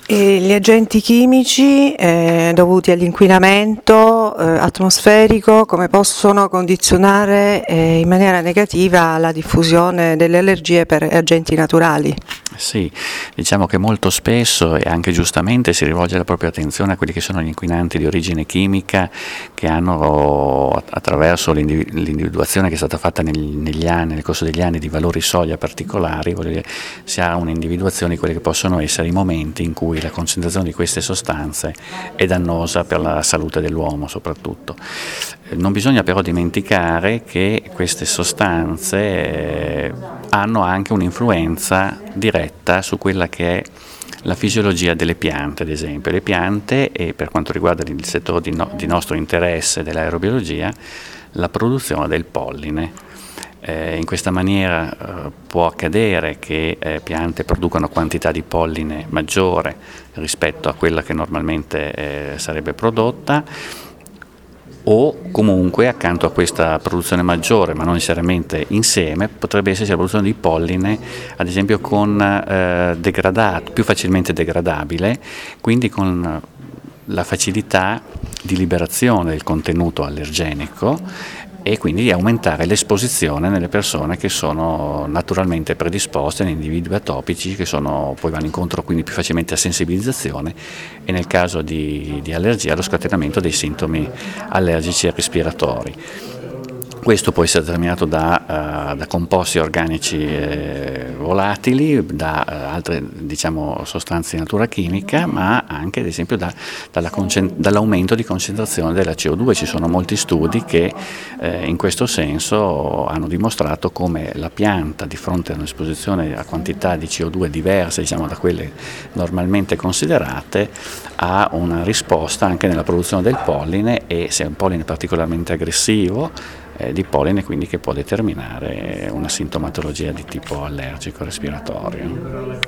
E gli agenti chimici dovuti all'inquinamento atmosferico come possono condizionare in maniera negativa la diffusione delle allergie per agenti naturali? Sì, diciamo che molto spesso e anche giustamente si rivolge la propria attenzione a quelli che sono gli inquinanti di origine chimica che hanno, attraverso l'individuazione che è stata fatta negli anni, nel corso degli anni, di valori soglia particolari, si ha un'individuazione di quelli che possono essere i momenti in cui la concentrazione di queste sostanze è dannosa per la salute dell'uomo soprattutto. Non bisogna però dimenticare che queste sostanze hanno anche un'influenza diretta su quella che è la fisiologia delle piante, ad esempio. Le piante, e per quanto riguarda il settore di nostro interesse dell'aerobiologia, la produzione del polline. In questa maniera può accadere che piante producano quantità di polline maggiore rispetto a quella che normalmente sarebbe prodotta, o comunque accanto a questa produzione maggiore, ma non necessariamente insieme, potrebbe esserci la produzione di polline, ad esempio più facilmente degradabile, quindi con la facilità di liberazione del contenuto allergenico e quindi di aumentare l'esposizione nelle persone che sono naturalmente predisposte, negli individui atopici, che poi vanno incontro quindi più facilmente a sensibilizzazione e nel caso di allergia allo scatenamento dei sintomi allergici e respiratori. Questo può essere determinato da composti organici volatili, da altre sostanze di natura chimica, ma anche ad esempio dall'aumento di concentrazione della CO2. Ci sono molti studi che in questo senso hanno dimostrato come la pianta, di fronte a un'esposizione a quantità di CO2 diverse da quelle normalmente considerate, ha una risposta anche nella produzione del polline, e se è un polline particolarmente aggressivo di polline, quindi che può determinare una sintomatologia di tipo allergico respiratorio.